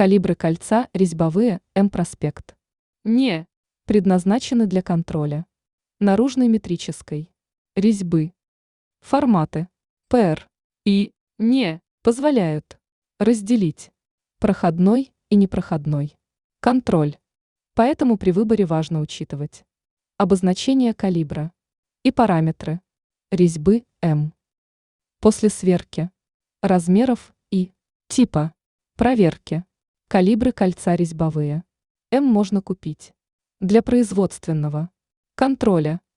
Калибры кольца резьбовые М-проспект. Не. Предназначены для контроля наружной метрической резьбы. Форматы ПР и не позволяют разделить проходной и непроходной контроль. Поэтому при выборе важно учитывать обозначение калибра и параметры резьбы М. После сверки размеров и типа проверки калибры кольца резьбовые М можно купить для производственного контроля